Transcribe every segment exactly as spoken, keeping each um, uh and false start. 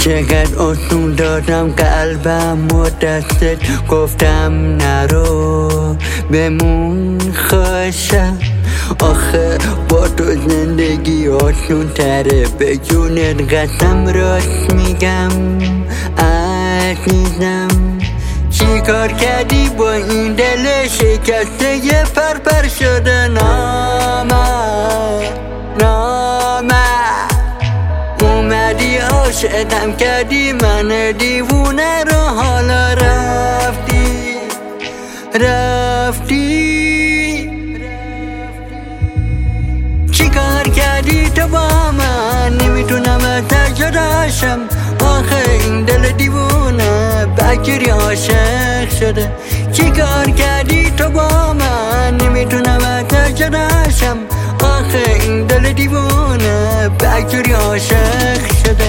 چقدر آسون دادم قلبم و دستت گفتم نرو بمون خوشم. آخه با تو زندگی آسون تره، به جونت قسم راست میگم عزیزم. چی کار کردی با این دل شکسته یه پرپر شده؟ نامه نامه اومدی عاشقم کردی من دیوونه رو، حالا رفتی رفتی. چی کار کردی تو با من؟ نمیتونم ازت جداشم. آخه این دل دیوونه بکری عاشق شده. چی کار کردی تو با من؟ نمیتونم ازت جداشم. آخه این دل دیوونه بکری عاشق شده.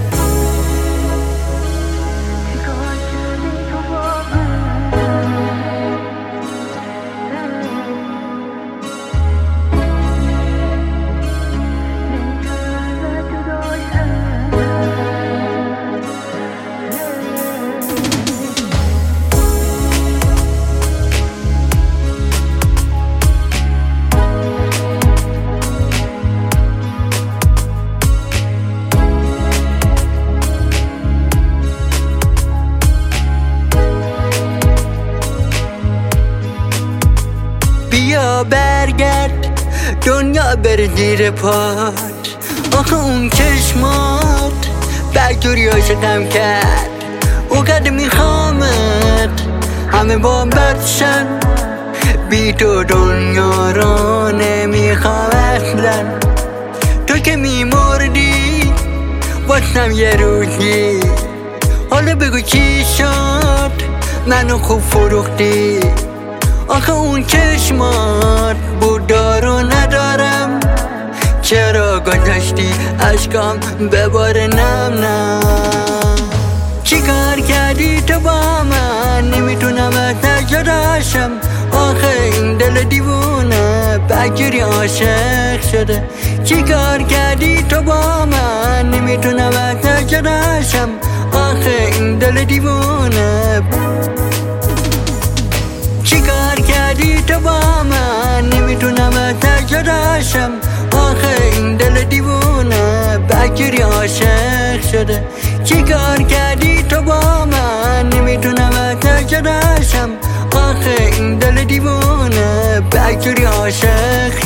بیا برگرد دنیا بر زیر پات. آخه اون چشمات بگجوری عاشقم کرد. اوقات میخوامت همه با بدشن، بی تو دنیا رو نمیخوام اصلا. تو که میمردی واسم یه روزی، حالا بگو چی شد منو خوب فروختی. آخه اون چشمات بودا رو ندارم، چرا گذاشتی عشقام بباره نم نم. چی کار کردی تو با من؟ نمیتونم ازت جداشم. آخه این دل دیوونه بگیری عاشق شده. چی کار کردی تو با من؟ نمیتونم ازت جداشم. آخه این دل دیوونه چی کار کردی تو با من؟ نمیتونم ازت جداشم. آخه این دل دیوونه بگیری عاشق شده. چی کار کردی تو با من؟ نمیتونم ازت جداشم. آخه این دل دیوونه بگیری عاشق